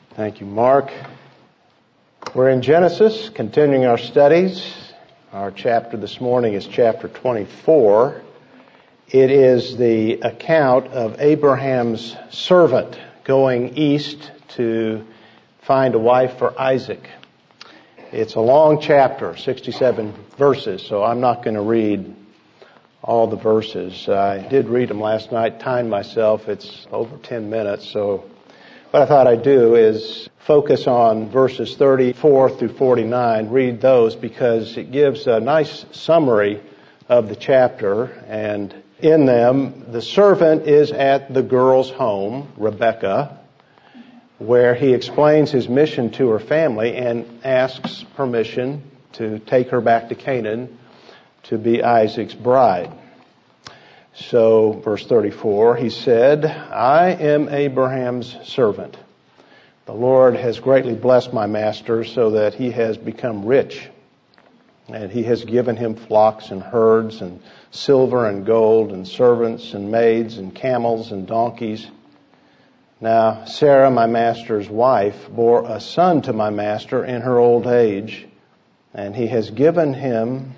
Thank you, Mark. We're in Genesis, continuing our studies. Our chapter this morning is chapter 24. It is the account of Abraham's servant going east to find a wife for Isaac. It's a long chapter, 67 verses, so I'm not going to read all the verses. I did read them last night, timed myself. It's over 10 minutes, so what I thought I'd do is focus on verses 34 through 49, read those because it gives a nice summary of the chapter, and in them the servant is at the girl's home, Rebekah, where he explains his mission to her family and asks permission to take her back to Canaan to be Isaac's bride. So, verse 34, he said, I am Abraham's servant. The Lord has greatly blessed my master so that he has become rich. And he has given him flocks and herds and silver and gold and servants and maids and camels and donkeys. Now, Sarah, my master's wife, bore a son to my master in her old age, and he has given him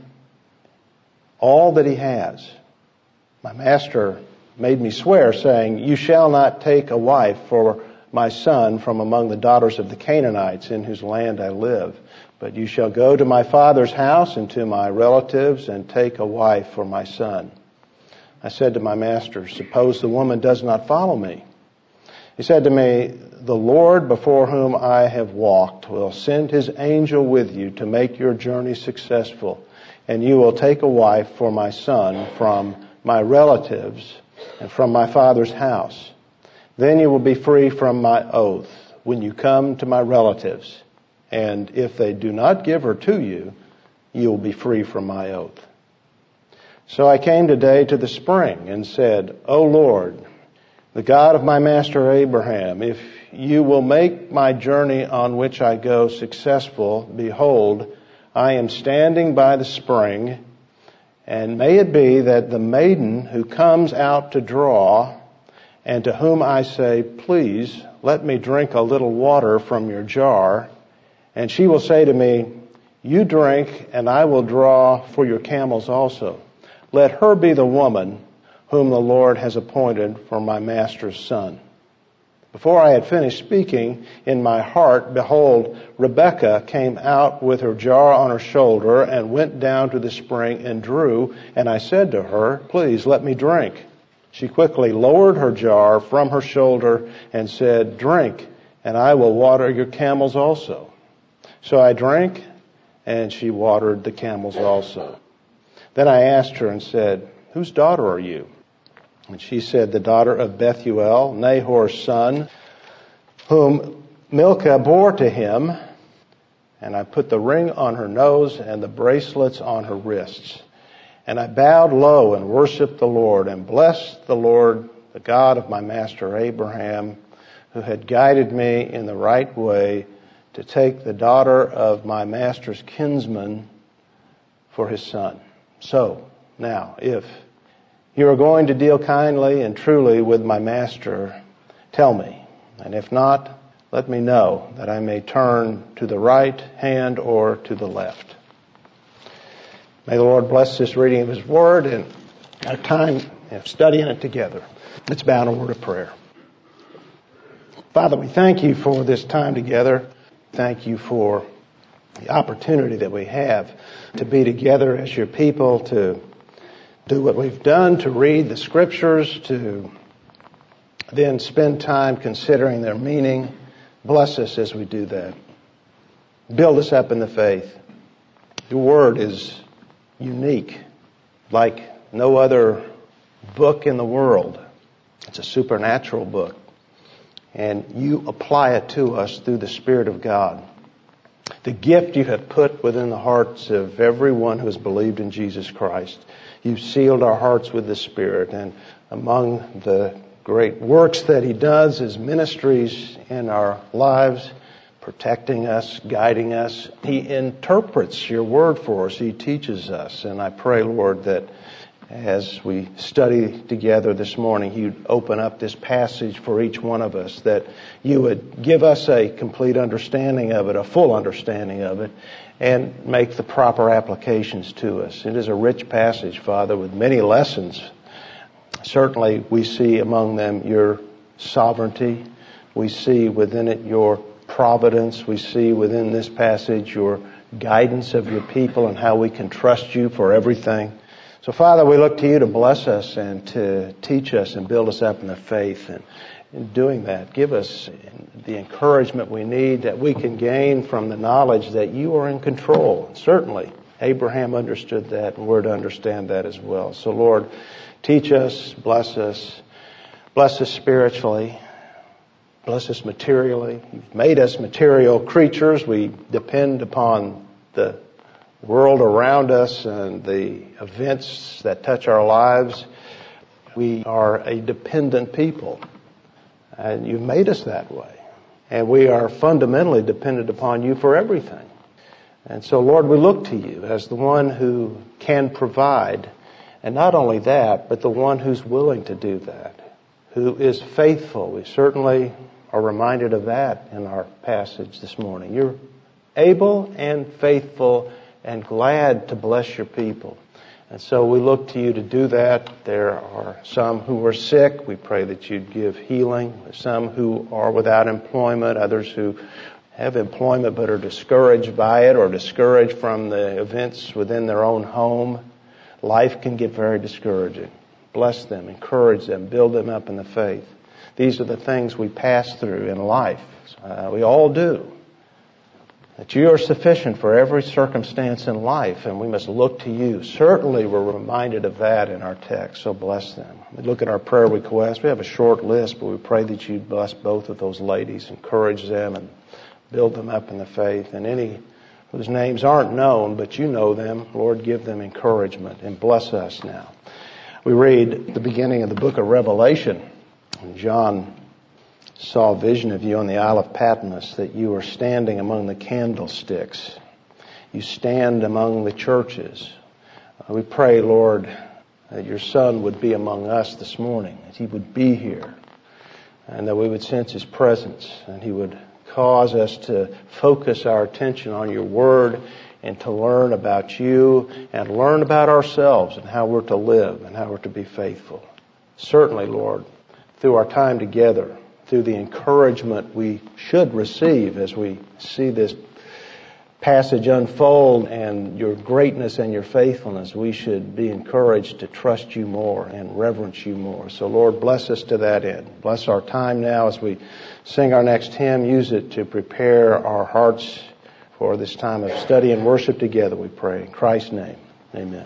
all that he has. My master made me swear, saying, you shall not take a wife for my son from among the daughters of the Canaanites in whose land I live, but you shall go to my father's house and to my relatives and take a wife for my son. I said to my master, suppose the woman does not follow me? He said to me, the Lord before whom I have walked will send his angel with you to make your journey successful, and you will take a wife for my son from my relatives and from my father's house. Then you will be free from my oath when you come to my relatives, and if they do not give her to you, you will be free from my oath. So I came today to the spring and said, O Lord, the God of my master Abraham, if you will make my journey on which I go successful, behold, I am standing by the spring, and may it be that the maiden who comes out to draw, and to whom I say, please, let me drink a little water from your jar, and she will say to me, you drink, and I will draw for your camels also. Let her be the woman whom the Lord has appointed for my master's son. Before I had finished speaking in my heart, behold, Rebekah came out with her jar on her shoulder and went down to the spring and drew, and I said to her, please let me drink. She quickly lowered her jar from her shoulder and said, drink, and I will water your camels also. So I drank, and she watered the camels also. Then I asked her and said, whose daughter are you? And she said, the daughter of Bethuel, Nahor's son, whom Milcah bore to him. And I put the ring on her nose and the bracelets on her wrists. And I bowed low and worshiped the Lord and blessed the Lord, the God of my master Abraham, who had guided me in the right way to take the daughter of my master's kinsman for his son. So, now, if you are going to deal kindly and truly with my master, tell me. And if not, let me know that I may turn to the right hand or to the left. May the Lord bless this reading of his word and our time of studying it together. Let's bow in a word of prayer. Father, we thank you for this time together. Thank you for the opportunity that we have to be together as your people, to do what we've done, to read the scriptures, to then spend time considering their meaning. Bless us as we do that. Build us up in the faith. Your word is unique, like no other book in the world. It's a supernatural book. And you apply it to us through the Spirit of God. The gift you have put within the hearts of everyone who has believed in Jesus Christ. You've sealed our hearts with the Spirit. And among the great works that he does is ministries in our lives, protecting us, guiding us. He interprets your word for us. He teaches us. And I pray, Lord, that as we study together this morning, you'd open up this passage for each one of us, that you would give us a complete understanding of it, a full understanding of it, and make the proper applications to us. It is a rich passage, Father, with many lessons. Certainly, we see among them your sovereignty. We see within it your providence. We see within this passage your guidance of your people and how we can trust you for everything. So, Father, we look to you to bless us and to teach us and build us up in the faith. And in doing that, give us the encouragement we need that we can gain from the knowledge that you are in control. And certainly, Abraham understood that, and we're to understand that as well. So, Lord, teach us, bless us spiritually, bless us materially. You've made us material creatures. We depend upon the world around us and the events that touch our lives. We are a dependent people, and you've made us that way. And we are fundamentally dependent upon you for everything. And so, Lord, we look to you as the one who can provide, and not only that, but the one who's willing to do that, who is faithful. We certainly are reminded of that in our passage this morning. You're able and faithful and glad to bless your people. And so we look to you to do that. There are some who are sick. We pray that you'd give healing. There's some who are without employment, others who have employment but are discouraged by it or discouraged from the events within their own home. Life can get very discouraging. Bless them, encourage them, build them up in the faith. These are the things we pass through in life. We all do. That you are sufficient for every circumstance in life, and we must look to you. Certainly we're reminded of that in our text, so bless them. We look at our prayer requests. We have a short list, but we pray that you bless both of those ladies, encourage them, and build them up in the faith. And any whose names aren't known, but you know them, Lord, give them encouragement, and bless us now. We read the beginning of the book of Revelation. John saw a vision of you on the Isle of Patmos, that you are standing among the candlesticks. You stand among the churches. We pray, Lord, that your Son would be among us this morning, that he would be here, and that we would sense his presence, and he would cause us to focus our attention on your word and to learn about you and learn about ourselves and how we're to live and how we're to be faithful. Certainly, Lord, through our time together, through the encouragement we should receive as we see this passage unfold and your greatness and your faithfulness, we should be encouraged to trust you more and reverence you more. So, Lord, bless us to that end. Bless our time now as we sing our next hymn. Use it to prepare our hearts for this time of study and worship together, we pray. In Christ's name, amen.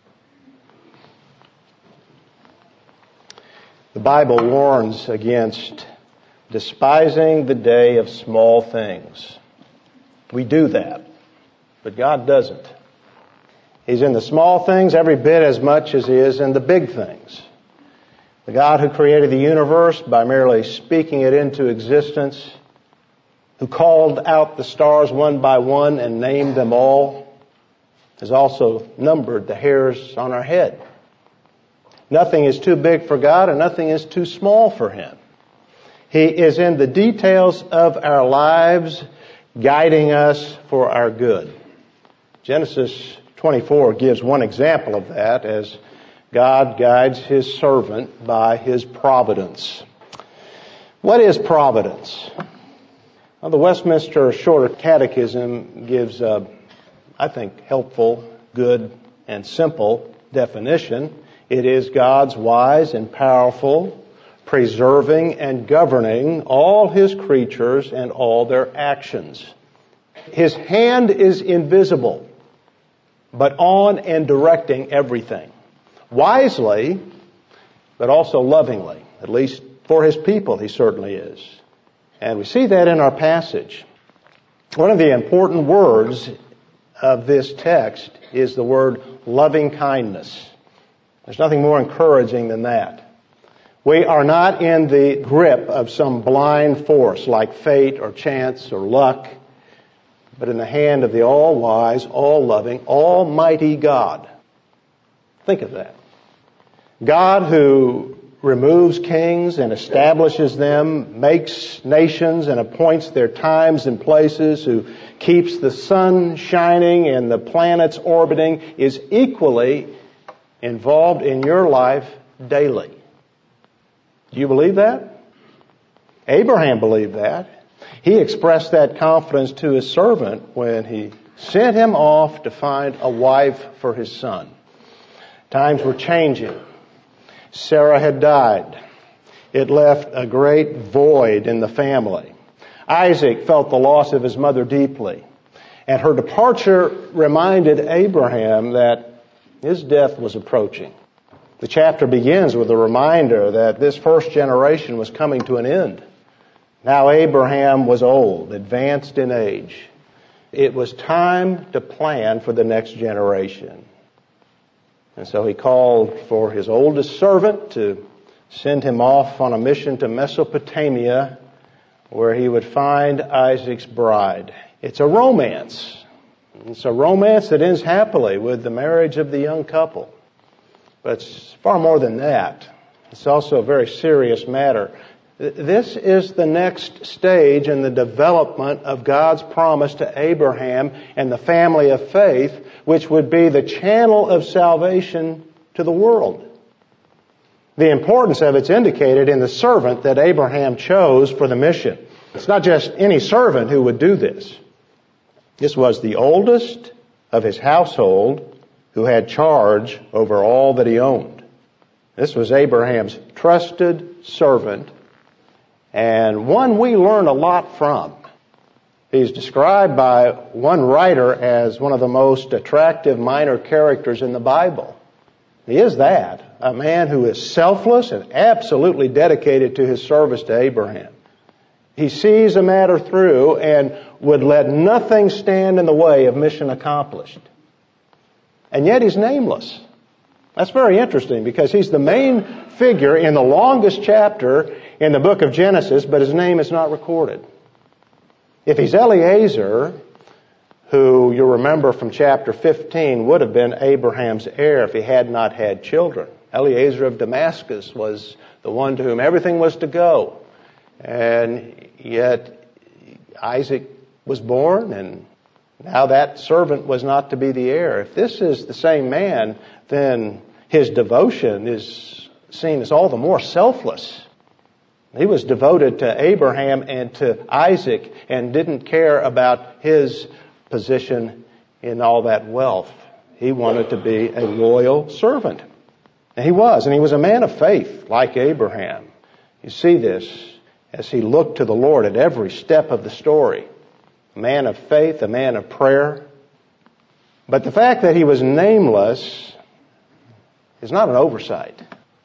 The Bible warns against despising the day of small things. We do that, but God doesn't. He's in the small things every bit as much as he is in the big things. The God who created the universe by merely speaking it into existence, who called out the stars one by one and named them all, has also numbered the hairs on our head. Nothing is too big for God and nothing is too small for him. He is in the details of our lives, guiding us for our good. Genesis 24 gives one example of that as God guides his servant by his providence. What is providence? Well, the Westminster Shorter Catechism gives a, I think, helpful, good, and simple definition. It is God's wise and powerful, preserving and governing all his creatures and all their actions. His hand is invisible, but on and directing everything. Wisely, but also lovingly. At least for his people, he certainly is. And we see that in our passage. One of the important words of this text is the word loving kindness. There's nothing more encouraging than that. We are not in the grip of some blind force like fate or chance or luck, but in the hand of the all-wise, all-loving, almighty God. Think of that. God who removes kings and establishes them, makes nations and appoints their times and places, who keeps the sun shining and the planets orbiting, is equally involved in your life daily. Do you believe that? Abraham believed that. He expressed that confidence to his servant when he sent him off to find a wife for his son. Times were changing. Sarah had died. It left a great void in the family. Isaac felt the loss of his mother deeply, and her departure reminded Abraham that his death was approaching. The chapter begins with a reminder that this first generation was coming to an end. Now Abraham was old, advanced in age. It was time to plan for the next generation. And so he called for his oldest servant to send him off on a mission to Mesopotamia, where he would find Isaac's bride. It's a romance. It's a romance that ends happily with the marriage of the young couple. But it's far more than that. It's also a very serious matter. This is the next stage in the development of God's promise to Abraham and the family of faith, which would be the channel of salvation to the world. The importance of it's indicated in the servant that Abraham chose for the mission. It's not just any servant who would do this. This was the oldest of his household who had charge over all that he owned. This was Abraham's trusted servant, and one we learn a lot from. He's described by one writer as one of the most attractive minor characters in the Bible. He is that, a man who is selfless and absolutely dedicated to his service to Abraham. He sees a matter through and would let nothing stand in the way of mission accomplished. And yet he's nameless. That's very interesting because he's the main figure in the longest chapter in the book of Genesis, but his name is not recorded. If he's Eliezer, who you'll remember from chapter 15 would have been Abraham's heir if he had not had children. Eliezer of Damascus was the one to whom everything was to go. And yet Isaac was born, and now that servant was not to be the heir. If this is the same man, then his devotion is seen as all the more selfless. He was devoted to Abraham and to Isaac and didn't care about his position in all that wealth. He wanted to be a loyal servant. And he was a man of faith like Abraham. You see this as he looked to the Lord at every step of the story. A man of faith, a man of prayer. But the fact that he was nameless is not an oversight.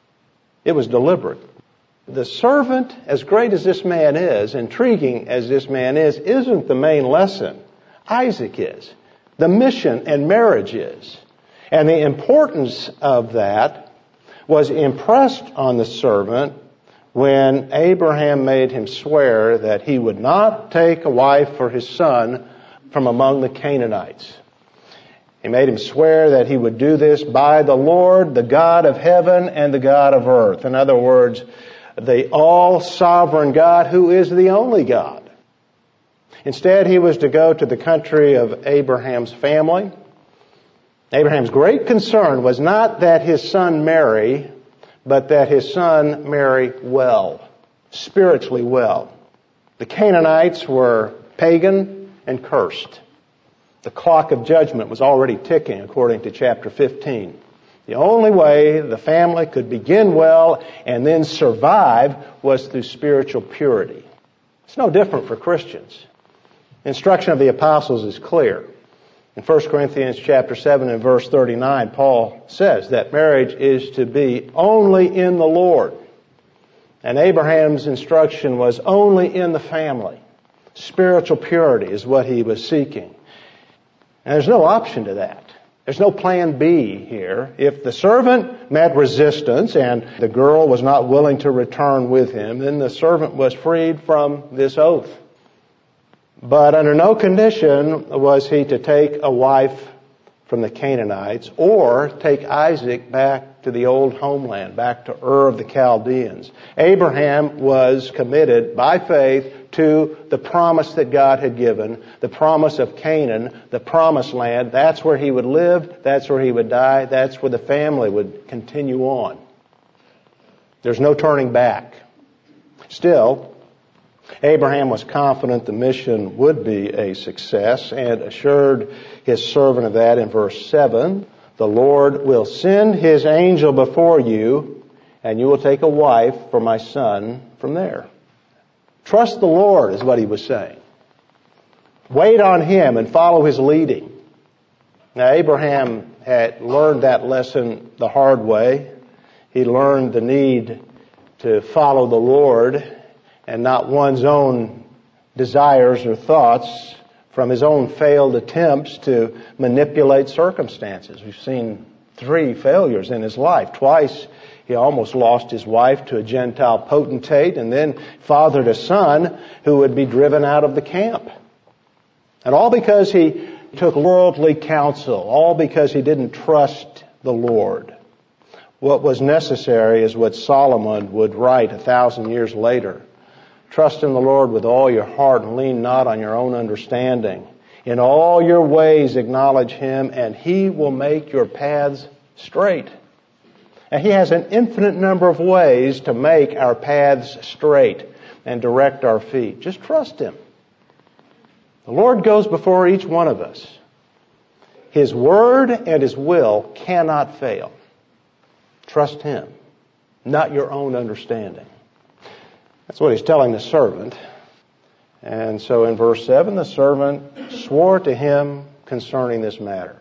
It was deliberate. The servant, as great as this man is, intriguing as this man is, isn't the main lesson. Isaac is. The mission and marriage is. And the importance of that was impressed on the servant when Abraham made him swear that he would not take a wife for his son from among the Canaanites. He made him swear that he would do this by the Lord, the God of heaven and the God of earth. In other words, the all-sovereign God who is the only God. Instead, he was to go to the country of Abraham's family. Abraham's great concern was not that his son marry, but that his son marry well, spiritually well. The Canaanites were pagan and cursed. The clock of judgment was already ticking, according to chapter 15. The only way the family could begin well and then survive was through spiritual purity. It's no different for Christians. Instruction of the apostles is clear. In 1 Corinthians chapter 7 and verse 39, Paul says that marriage is to be only in the Lord. And Abraham's instruction was only in the family. Spiritual purity is what he was seeking. And there's no option to that. There's no plan B here. If the servant met resistance and the girl was not willing to return with him, then the servant was freed from this oath. But under no condition was he to take a wife from the Canaanites, or take Isaac back to the old homeland, back to Ur of the Chaldeans. Abraham was committed by faith to the promise that God had given, the promise of Canaan, the promised land. That's where he would live, that's where he would die, that's where the family would continue on. There's no turning back. Still, Abraham was confident the mission would be a success and assured his servant of that in verse 7. The Lord will send his angel before you, and you will take a wife for my son from there. Trust the Lord is what he was saying. Wait on him and follow his leading. Now, Abraham had learned that lesson the hard way. He learned the need to follow the Lord and not one's own desires or thoughts from his own failed attempts to manipulate circumstances. We've seen 3 failures in his life. Twice he almost lost his wife to a Gentile potentate, and then fathered a son who would be driven out of the camp. And all because he took worldly counsel, all because he didn't trust the Lord. What was necessary is what Solomon would write 1,000 years later. Trust in the Lord with all your heart and lean not on your own understanding. In all your ways acknowledge him, and he will make your paths straight. And he has an infinite number of ways to make our paths straight and direct our feet. Just trust him. The Lord goes before each one of us. His word and his will cannot fail. Trust him, not your own understanding. That's what he's telling the servant. And so in verse 7, the servant swore to him concerning this matter.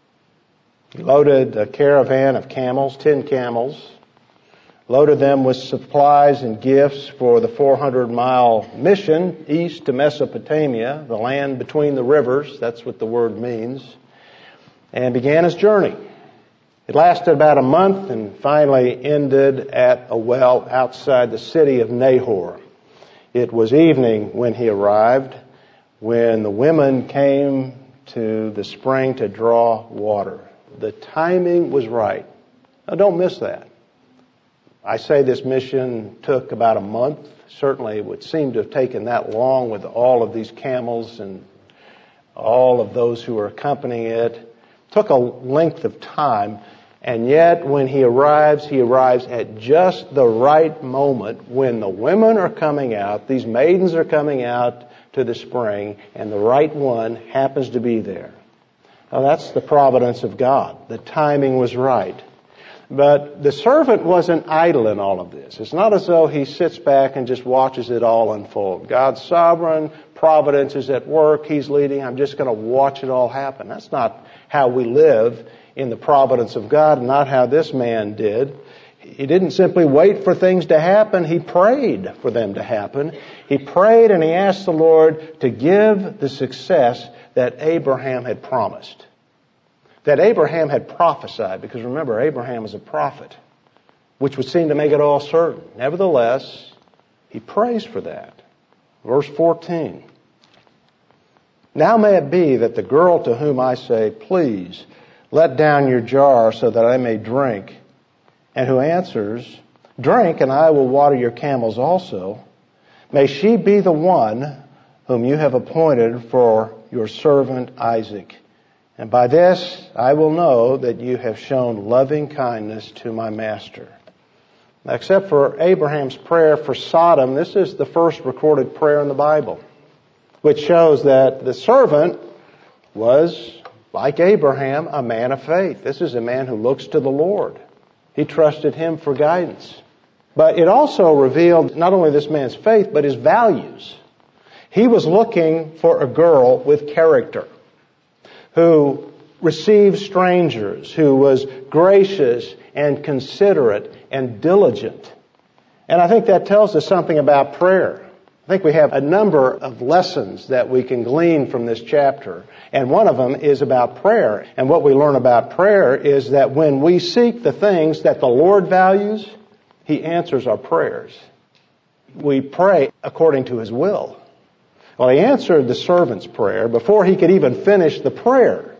He loaded a caravan of camels, 10 camels, loaded them with supplies and gifts for the 400-mile mission east to Mesopotamia, the land between the rivers, that's what the word means, and began his journey. It lasted about a month and finally ended at a well outside the city of Nahor. It was evening when he arrived, when the women came to the spring to draw water. The timing was right. Now don't miss that. I say this mission took about a month. Certainly it would seem to have taken that long with all of these camels and all of those who were accompanying it. It took a length of time. And yet, when he arrives at just the right moment when the women are coming out, these maidens are coming out to the spring, and the right one happens to be there. Now, that's the providence of God. The timing was right. But the servant wasn't idle in all of this. It's not as though he sits back and just watches it all unfold. God's sovereign providence is at work. He's leading. I'm just going to watch it all happen. That's not how we live in the providence of God, not how this man did. He didn't simply wait for things to happen. He prayed for them to happen. He prayed and he asked the Lord to give the success that Abraham had promised, that Abraham had prophesied, because remember, Abraham is a prophet, which would seem to make it all certain. Nevertheless, he prays for that. Verse 14. Now may it be that the girl to whom I say, please, let down your jar so that I may drink, and who answers, drink and I will water your camels also, may she be the one whom you have appointed for your servant Isaac. And by this I will know that you have shown loving kindness to my master. Now, except for Abraham's prayer for Sodom, this is the first recorded prayer in the Bible, which shows that the servant was, like Abraham, a man of faith. This is a man who looks to the Lord. He trusted him for guidance. But it also revealed not only this man's faith, but his values. He was looking for a girl with character, who received strangers, who was gracious and considerate and diligent. And I think that tells us something about prayer. I think we have a number of lessons that we can glean from this chapter. And one of them is about prayer. And what we learn about prayer is that when we seek the things that the Lord values, He answers our prayers. We pray according to His will. Well, He answered the servant's prayer before he could even finish the prayer.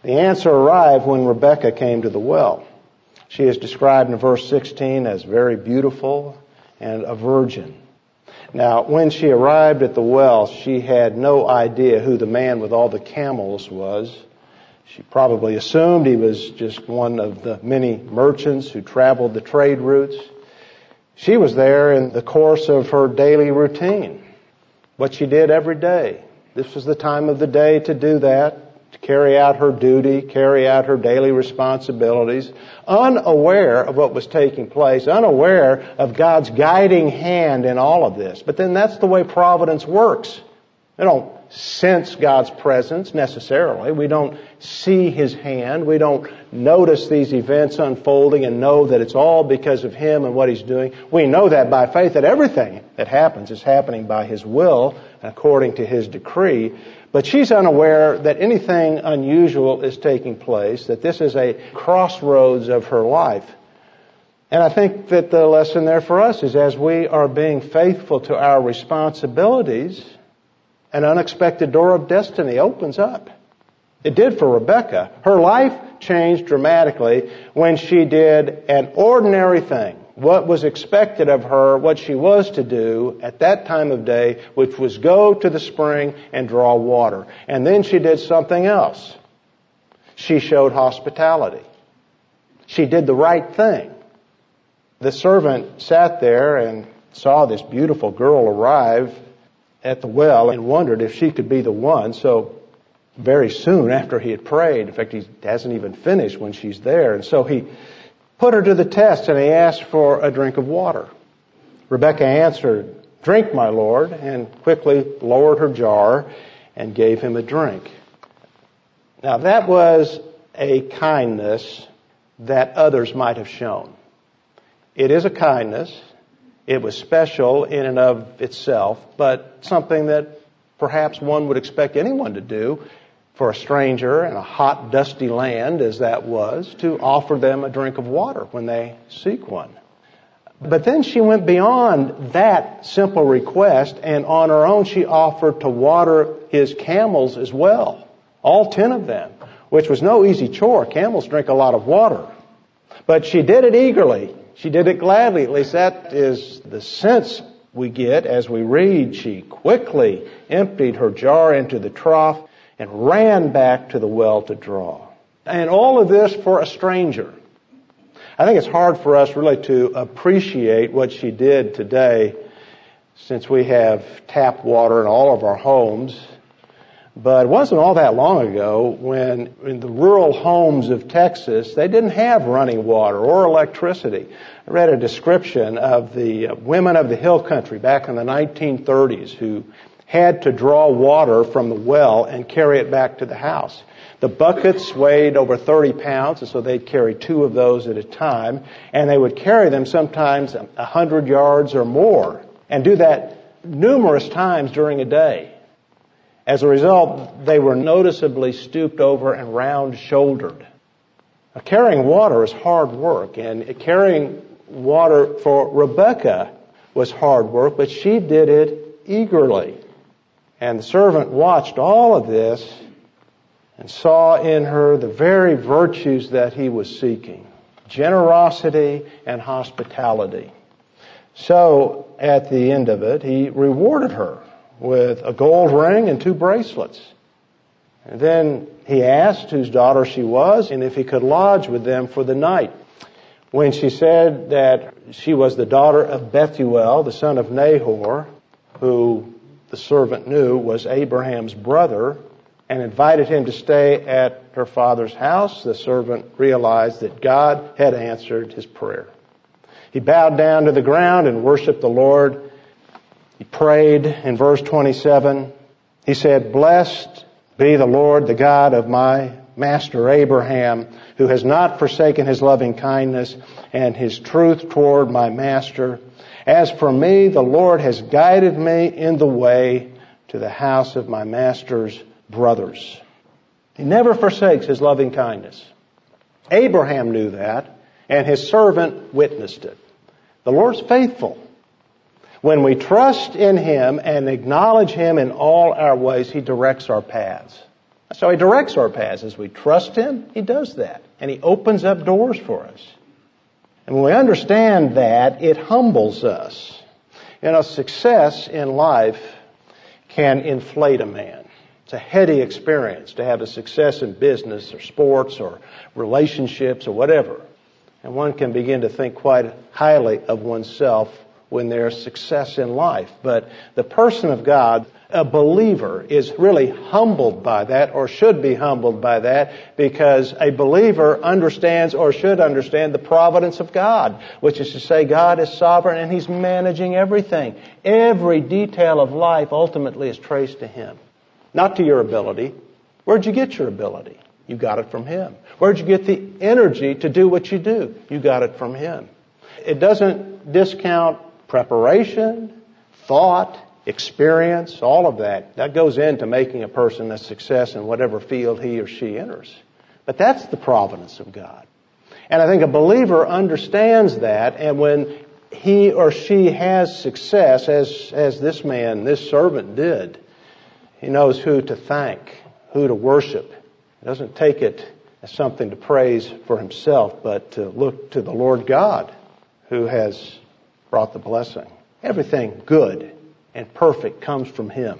The answer arrived when Rebekah came to the well. She is described in verse 16 as very beautiful and a virgin. Now, when she arrived at the well, she had no idea who the man with all the camels was. She probably assumed he was just one of the many merchants who traveled the trade routes. She was there in the course of her daily routine, what she did every day. This was the time of the day to do that, to carry out her duty, carry out her daily responsibilities, unaware of what was taking place, unaware of God's guiding hand in all of this. But then that's the way providence works. They don't sense God's presence necessarily. We don't see His hand. We don't notice these events unfolding and know that it's all because of Him and what He's doing. We know that by faith that everything that happens is happening by His will and according to His decree. But she's unaware that anything unusual is taking place, that this is a crossroads of her life. And I think that the lesson there for us is as we are being faithful to our responsibilities, an unexpected door of destiny opens up. It did for Rebekah. Her life changed dramatically when she did an ordinary thing, what was expected of her, what she was to do at that time of day, which was go to the spring and draw water. And then she did something else. She showed hospitality. She did the right thing. The servant sat there and saw this beautiful girl arrive at the well and wondered if she could be the one. So very soon after he had prayed, in fact, he hasn't even finished when she's there. And so he put her to the test and he asked for a drink of water. Rebekah answered, "Drink, my lord," and quickly lowered her jar and gave him a drink. Now that was a kindness that others might have shown. It is a kindness. It was special in and of itself, but something that perhaps one would expect anyone to do for a stranger in a hot, dusty land as that was, to offer them a drink of water when they seek one. But then she went beyond that simple request, and on her own she offered to water his camels as well, all 10 of them, which was no easy chore. Camels drink a lot of water. But she did it eagerly. She did it gladly. At least that is the sense we get as we read. She quickly emptied her jar into the trough and ran back to the well to draw. And all of this for a stranger. I think it's hard for us really to appreciate what she did today, since we have tap water in all of our homes. But it wasn't all that long ago when in the rural homes of Texas, they didn't have running water or electricity. I read a description of the women of the hill country back in the 1930s who had to draw water from the well and carry it back to the house. The buckets weighed over 30 pounds, and so they'd carry 2 of those at a time, and they would carry them sometimes 100 yards or more, and do that numerous times during a day. As a result, they were noticeably stooped over and round-shouldered. Now, carrying water is hard work, and carrying water for Rebekah was hard work, but she did it eagerly. And the servant watched all of this and saw in her the very virtues that he was seeking: generosity and hospitality. So, at the end of it, he rewarded her with a gold ring and 2 bracelets. And then he asked whose daughter she was and if he could lodge with them for the night. When she said that she was the daughter of Bethuel, the son of Nahor, who the servant knew was Abraham's brother, and invited him to stay at her father's house, the servant realized that God had answered his prayer. He bowed down to the ground and worshiped the Lord. He prayed in verse 27. He said, "Blessed be the Lord, the God of my master Abraham, who has not forsaken his loving kindness and his truth toward my master. As for me, the Lord has guided me in the way to the house of my master's brothers." He never forsakes his loving kindness. Abraham knew that, and his servant witnessed it. The Lord's faithful. When we trust in Him and acknowledge Him in all our ways, He directs our paths. So He directs our paths. As we trust Him, He does that. And He opens up doors for us. And when we understand that, it humbles us. Success in life can inflate a man. It's a heady experience to have a success in business or sports or relationships or whatever. And one can begin to think quite highly of oneself when there's success in life. But the person of God, a believer, is really humbled by that, or should be humbled by that, because a believer understands, or should understand, the providence of God, which is to say God is sovereign and He's managing everything. Every detail of life ultimately is traced to Him, not to your ability. Where'd you get your ability? You got it from Him. Where'd you get the energy to do what you do? You got it from Him. It doesn't discount preparation, thought, experience, all of that. That goes into making a person a success in whatever field he or she enters. But that's the providence of God. And I think a believer understands that, and when he or she has success, as this man, this servant did, he knows who to thank, who to worship. He doesn't take it as something to praise for himself, but to look to the Lord God who has brought the blessing. Everything good and perfect comes from Him.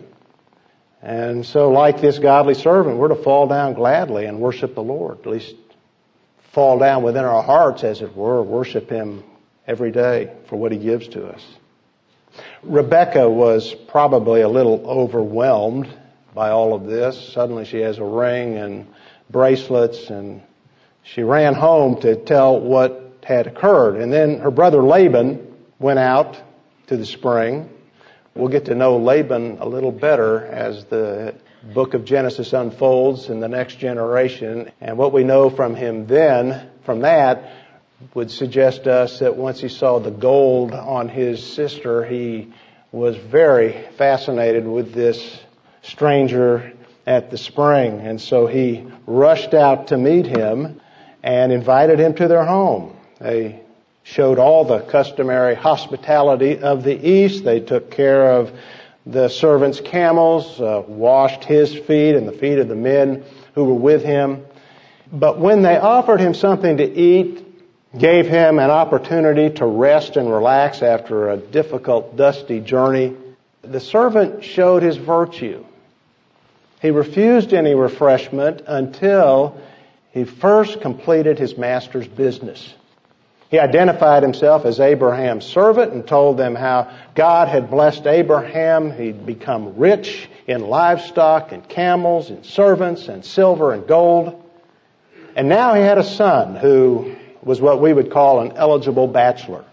And so like this godly servant, we're to fall down gladly and worship the Lord. At least fall down within our hearts, as it were, worship Him every day for what He gives to us. Rebecca was probably a little overwhelmed by all of this. Suddenly she has a ring and bracelets, and she ran home to tell what had occurred. And then her brother Laban went out to the spring. We'll get to know Laban a little better as the book of Genesis unfolds in the next generation. And what we know from him then, from that, would suggest to us that once he saw the gold on his sister, he was very fascinated with this stranger at the spring. And so he rushed out to meet him and invited him to their home. They showed all the customary hospitality of the East. They took care of the servant's camels, washed his feet and the feet of the men who were with him. But when they offered him something to eat, gave him an opportunity to rest and relax after a difficult, dusty journey, the servant showed his virtue. He refused any refreshment until he first completed his master's business. He identified himself as Abraham's servant and told them how God had blessed Abraham. He'd become rich in livestock and camels and servants and silver and gold. And now he had a son who was what we would call an eligible bachelor.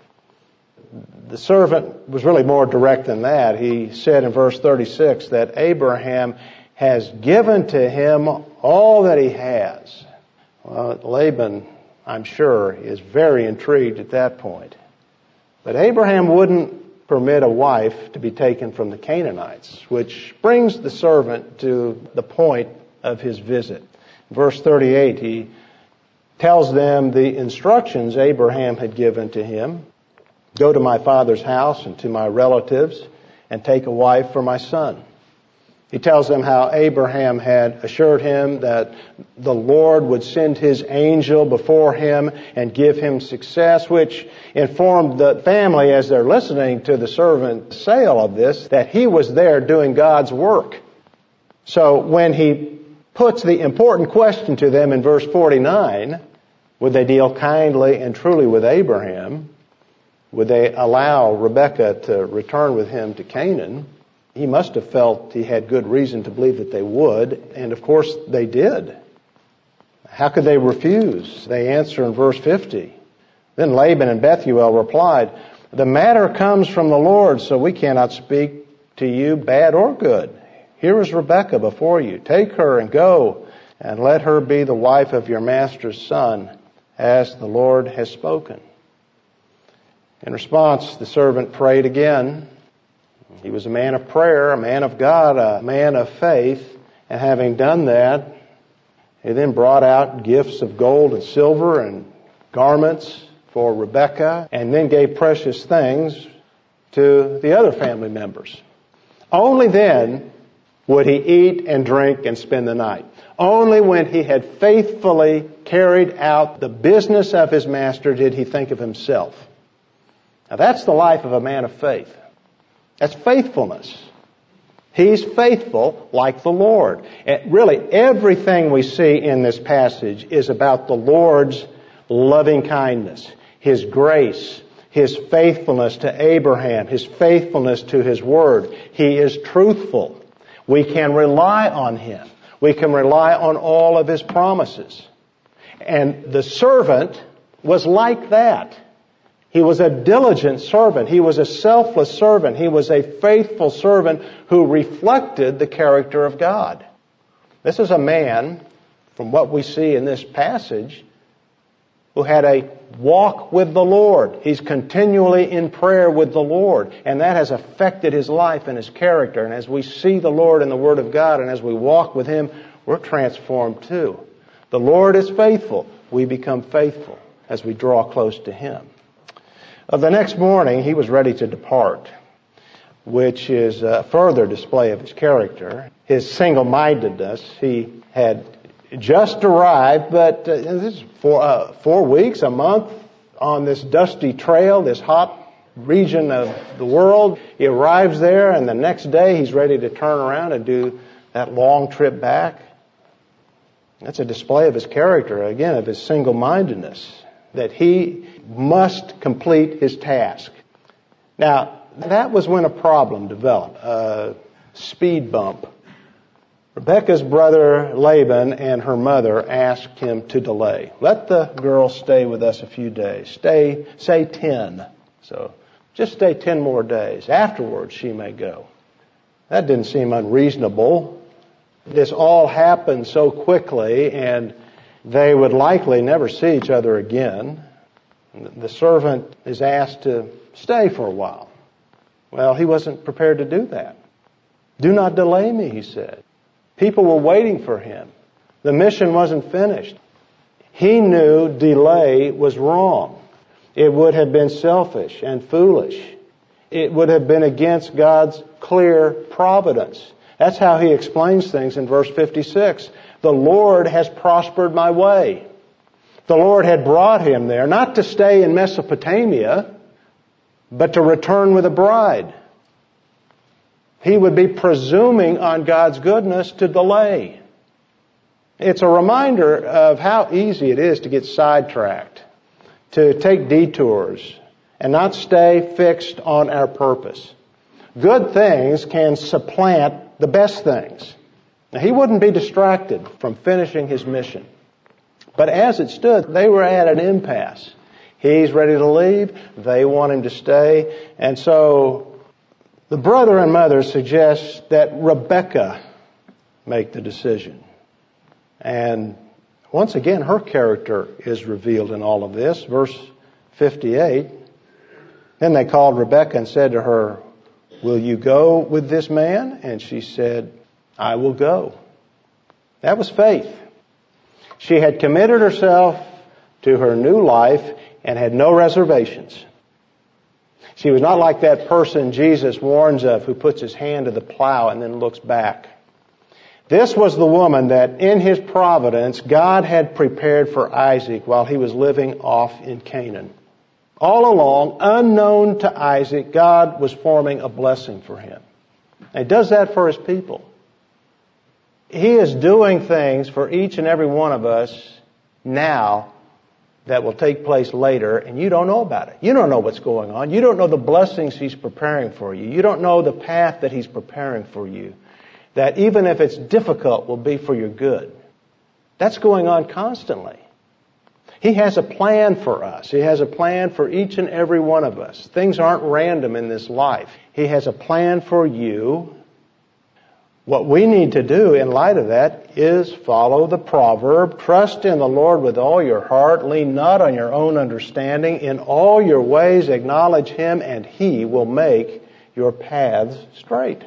The servant was really more direct than that. He said in verse 36 that Abraham has given to him all that he has. Well, Laban, I'm sure, is very intrigued at that point. But Abraham wouldn't permit a wife to be taken from the Canaanites, which brings the servant to the point of his visit. Verse 38, he tells them the instructions Abraham had given to him. Go to my father's house and to my relatives and take a wife for my son. He tells them how Abraham had assured him that the Lord would send His angel before him and give him success, which informed the family as they're listening to the servant say all of this, that he was there doing God's work. So when he puts the important question to them in verse 49, would they deal kindly and truly with Abraham? Would they allow Rebekah to return with him to Canaan? He must have felt he had good reason to believe that they would, and of course they did. How could they refuse? They answer in verse 50. Then Laban and Bethuel replied, the matter comes from the Lord, so we cannot speak to you bad or good. Here is Rebekah before you. Take her and go, and let her be the wife of your master's son, as the Lord has spoken. In response, the servant prayed again. He was a man of prayer, a man of God, a man of faith. And having done that, he then brought out gifts of gold and silver and garments for Rebekah, and then gave precious things to the other family members. Only then would he eat and drink and spend the night. Only when he had faithfully carried out the business of his master did he think of himself. Now that's the life of a man of faith. That's faithfulness. He's faithful like the Lord. And really, everything we see in this passage is about the Lord's loving kindness, His grace, His faithfulness to Abraham, His faithfulness to His Word. He is truthful. We can rely on Him. We can rely on all of His promises. And the servant was like that. He was a diligent servant. He was a selfless servant. He was a faithful servant who reflected the character of God. This is a man, from what we see in this passage, who had a walk with the Lord. He's continually in prayer with the Lord, and that has affected his life and his character. And as we see the Lord in the Word of God and as we walk with Him, we're transformed too. The Lord is faithful. We become faithful as we draw close to Him. The next morning, he was ready to depart, which is a further display of his character, his single-mindedness. He had just arrived, but this is for 4 weeks, a month, on this dusty trail, this hot region of the world. He arrives there, and the next day he's ready to turn around and do that long trip back. That's a display of his character, again, of his single-mindedness, that he must complete his task. Now, that was when a problem developed, a speed bump. Rebekah's brother Laban and her mother asked him to delay. Let the girl stay with us a few days. Say 10. So just stay 10 more days. Afterwards, she may go. That didn't seem unreasonable. This all happened so quickly, and they would likely never see each other again. The servant is asked to stay for a while. Well, he wasn't prepared to do that. Do not delay me, he said. People were waiting for him. The mission wasn't finished. He knew delay was wrong. It would have been selfish and foolish. It would have been against God's clear providence. That's how he explains things in verse 56. The Lord has prospered my way. The Lord had brought him there, not to stay in Mesopotamia, but to return with a bride. He would be presuming on God's goodness to delay. It's a reminder of how easy it is to get sidetracked, to take detours, and not stay fixed on our purpose. Good things can supplant the best things. Now, he wouldn't be distracted from finishing his mission. But as it stood, they were at an impasse. He's ready to leave. They want him to stay. And so the brother and mother suggest that Rebekah make the decision. And once again, her character is revealed in all of this. Verse 58. Then they called Rebekah and said to her, will you go with this man? And she said, I will go. That was faith. She had committed herself to her new life and had no reservations. She was not like that person Jesus warns of who puts his hand to the plow and then looks back. This was the woman that in His providence God had prepared for Isaac while he was living off in Canaan. All along, unknown to Isaac, God was forming a blessing for him. And He does that for His people. He is doing things for each and every one of us now that will take place later, and you don't know about it. You don't know what's going on. You don't know the blessings He's preparing for you. You don't know the path that He's preparing for you, that even if it's difficult, will be for your good. That's going on constantly. He has a plan for us. He has a plan for each and every one of us. Things aren't random in this life. He has a plan for you. What we need to do in light of that is follow the proverb, trust in the Lord with all your heart, lean not on your own understanding, in all your ways acknowledge Him, and He will make your paths straight.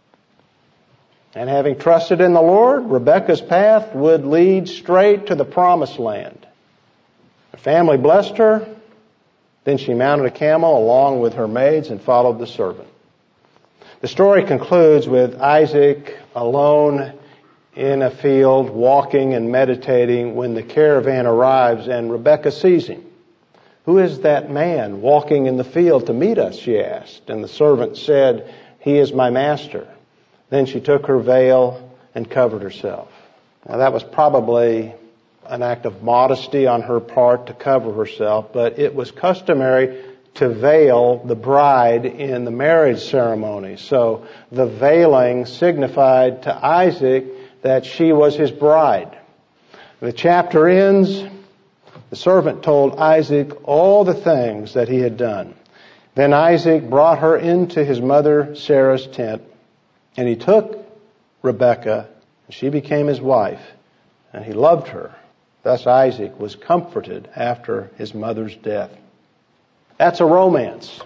And having trusted in the Lord, Rebekah's path would lead straight to the promised land. Her family blessed her, then she mounted a camel along with her maids and followed the servant. The story concludes with Isaac alone in a field, walking and meditating when the caravan arrives and Rebekah sees him. "Who is that man walking in the field to meet us?" she asked. And the servant said, "He is my master." Then she took her veil and covered herself. Now that was probably an act of modesty on her part to cover herself, but it was customary to veil the bride in the marriage ceremony. So the veiling signified to Isaac that she was his bride. The chapter ends, the servant told Isaac all the things that he had done. Then Isaac brought her into his mother Sarah's tent, and he took Rebekah, and she became his wife, and he loved her. Thus Isaac was comforted after his mother's death. That's a romance.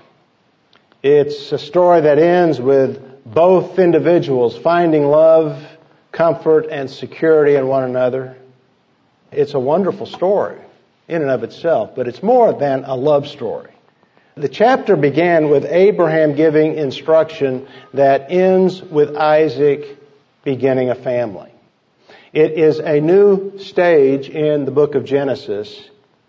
It's a story that ends with both individuals finding love, comfort, and security in one another. It's a wonderful story in and of itself, but it's more than a love story. The chapter began with Abraham giving instruction that ends with Isaac beginning a family. It is a new stage in the book of Genesis,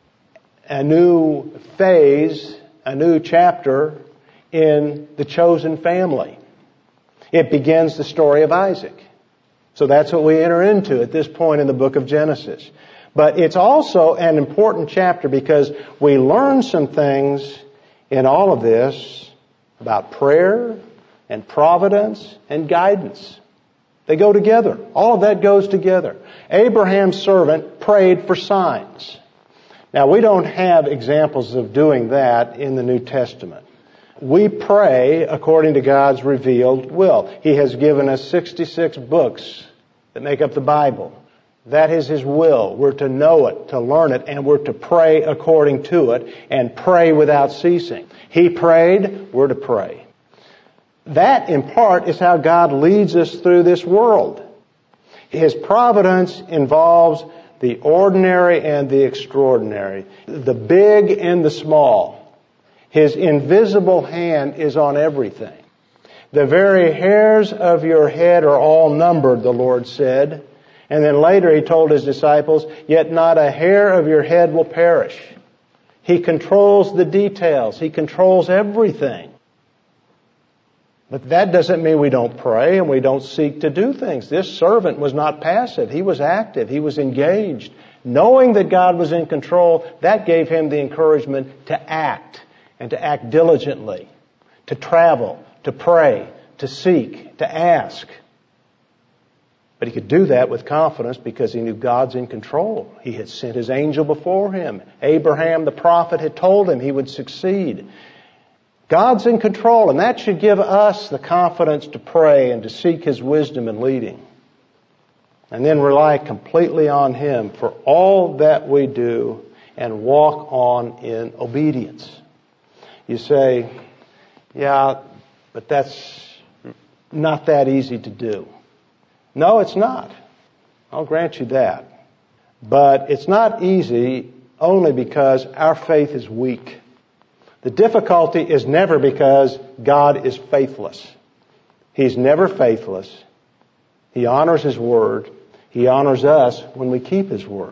a new phase, a new chapter in the chosen family. It begins the story of Isaac. So that's what we enter into at this point in the book of Genesis. But it's also an important chapter because we learn some things in all of this about prayer and providence and guidance. They go together. All of that goes together. Abraham's servant prayed for signs. Now, we don't have examples of doing that in the New Testament. We pray according to God's revealed will. He has given us 66 books that make up the Bible. That is His will. We're to know it, to learn it, and we're to pray according to it and pray without ceasing. He prayed, we're to pray. That, in part, is how God leads us through this world. His providence involves the ordinary and the extraordinary, the big and the small. His invisible hand is on everything. The very hairs of your head are all numbered, the Lord said. And then later He told His disciples, yet not a hair of your head will perish. He controls the details. He controls everything. But that doesn't mean we don't pray and we don't seek to do things. This servant was not passive. He was active. He was engaged. Knowing that God was in control, that gave him the encouragement to act and to act diligently, to travel, to pray, to seek, to ask. But he could do that with confidence because he knew God's in control. He had sent His angel before him. Abraham, the prophet, had told him he would succeed. God's in control, and that should give us the confidence to pray and to seek His wisdom and leading. And then rely completely on Him for all that we do and walk on in obedience. You say, yeah, but that's not that easy to do. No, it's not. I'll grant you that. But it's not easy only because our faith is weak. The difficulty is never because God is faithless. He's never faithless. He honors His word. He honors us when we keep His word.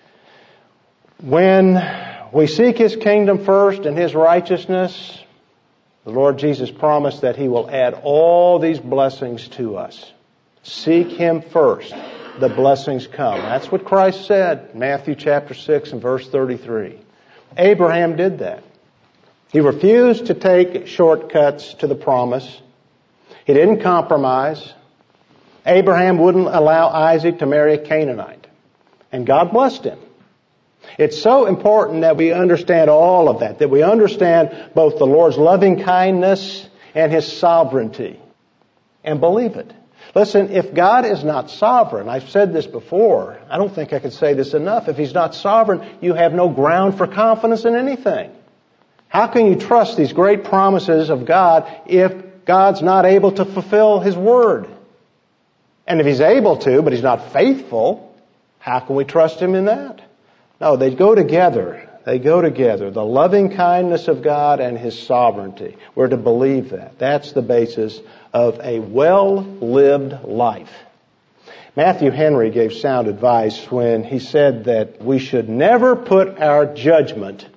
When we seek His kingdom first and His righteousness, the Lord Jesus promised that He will add all these blessings to us. Seek Him first. The blessings come. That's what Christ said, Matthew chapter 6 and verse 33. Abraham did that. He refused to take shortcuts to the promise. He didn't compromise. Abraham wouldn't allow Isaac to marry a Canaanite. And God blessed him. It's so important that we understand all of that we understand both the Lord's loving kindness and His sovereignty. And believe it. Listen, if God is not sovereign, I've said this before, I don't think I can say this enough. If He's not sovereign, you have no ground for confidence in anything. How can you trust these great promises of God if God's not able to fulfill His word? And if He's able to, but He's not faithful, how can we trust Him in that? No, they go together. They go together. The loving kindness of God and His sovereignty. We're to believe that. That's the basis of a well-lived life. Matthew Henry gave sound advice when he said that we should never put our judgment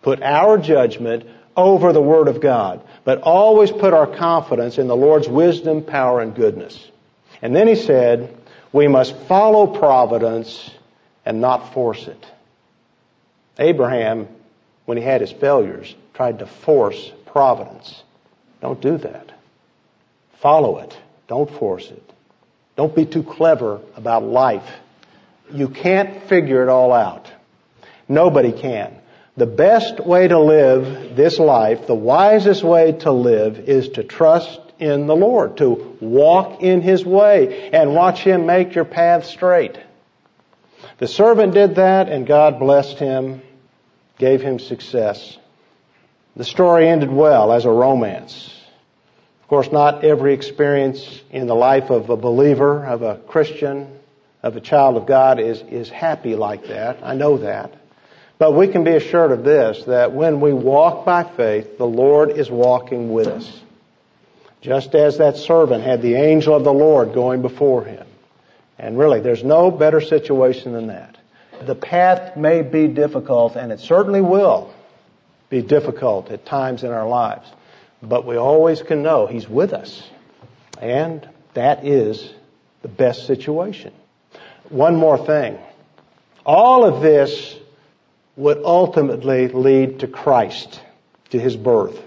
over the Word of God, but always put our confidence in the Lord's wisdom, power, and goodness. And then he said, we must follow providence and not force it. Abraham, when he had his failures, tried to force providence. Don't do that. Follow it. Don't force it. Don't be too clever about life. You can't figure it all out. Nobody can. The best way to live this life, the wisest way to live, is to trust in the Lord, to walk in His way and watch Him make your path straight. The servant did that, and God blessed him, gave him success. The story ended well as a romance. Of course, not every experience in the life of a believer, of a Christian, of a child of God is happy like that. I know that. But we can be assured of this, that when we walk by faith, the Lord is walking with us. Just as that servant had the angel of the Lord going before him. And really, there's no better situation than that. The path may be difficult, and it certainly will be difficult at times in our lives. But we always can know He's with us. And that is the best situation. One more thing. All of this would ultimately lead to Christ, to His birth.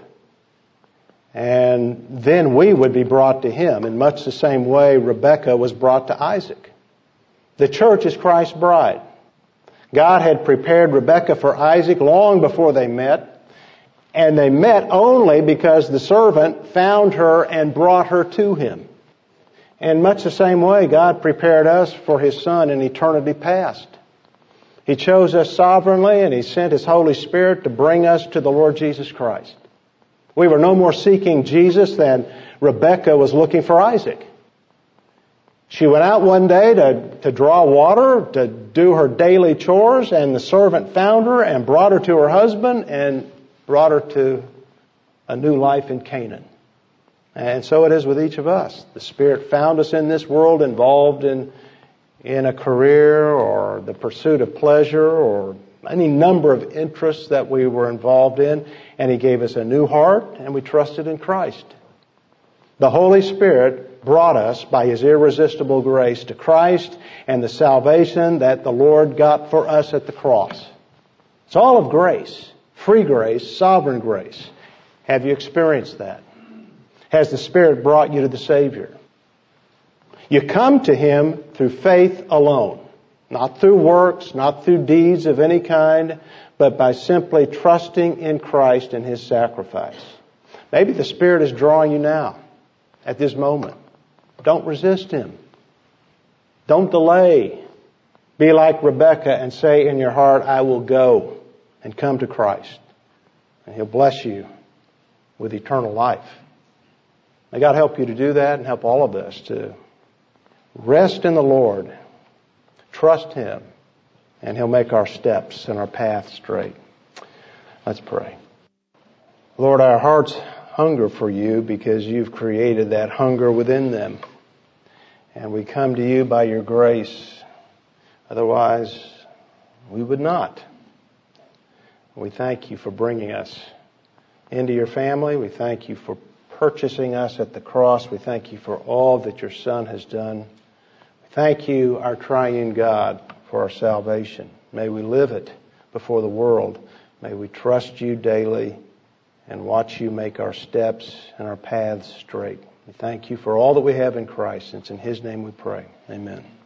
And then we would be brought to Him in much the same way Rebekah was brought to Isaac. The church is Christ's bride. God had prepared Rebekah for Isaac long before they met. And they met only because the servant found her and brought her to Him. In much the same way, God prepared us for His Son in eternity past. He chose us sovereignly, and He sent His Holy Spirit to bring us to the Lord Jesus Christ. We were no more seeking Jesus than Rebekah was looking for Isaac. She went out one day to draw water, to do her daily chores, and the servant found her and brought her to her husband and brought her to a new life in Canaan. And so it is with each of us. The Spirit found us in this world involved in a career or the pursuit of pleasure or any number of interests that we were involved in, and He gave us a new heart, and we trusted in Christ. The Holy Spirit brought us by His irresistible grace to Christ and the salvation that the Lord got for us at the cross. It's all of grace, free grace, sovereign grace. Have you experienced that? Has the Spirit brought you to the Savior? You come to Him through faith alone, not through works, not through deeds of any kind, but by simply trusting in Christ and His sacrifice. Maybe the Spirit is drawing you now, at this moment. Don't resist Him. Don't delay. Be like Rebekah and say in your heart, I will go and come to Christ. And He'll bless you with eternal life. May God help you to do that and help all of us to rest in the Lord, trust Him, and He'll make our steps and our path straight. Let's pray. Lord, our hearts hunger for You because You've created that hunger within them. And we come to You by Your grace. Otherwise, we would not. We thank You for bringing us into Your family. We thank You for purchasing us at the cross. We thank You for all that Your Son has done. We thank You, our triune God, for our salvation. May we live it before the world. May we trust You daily and watch You make our steps and our paths straight. We thank You for all that we have in Christ. It's in His name we pray. Amen.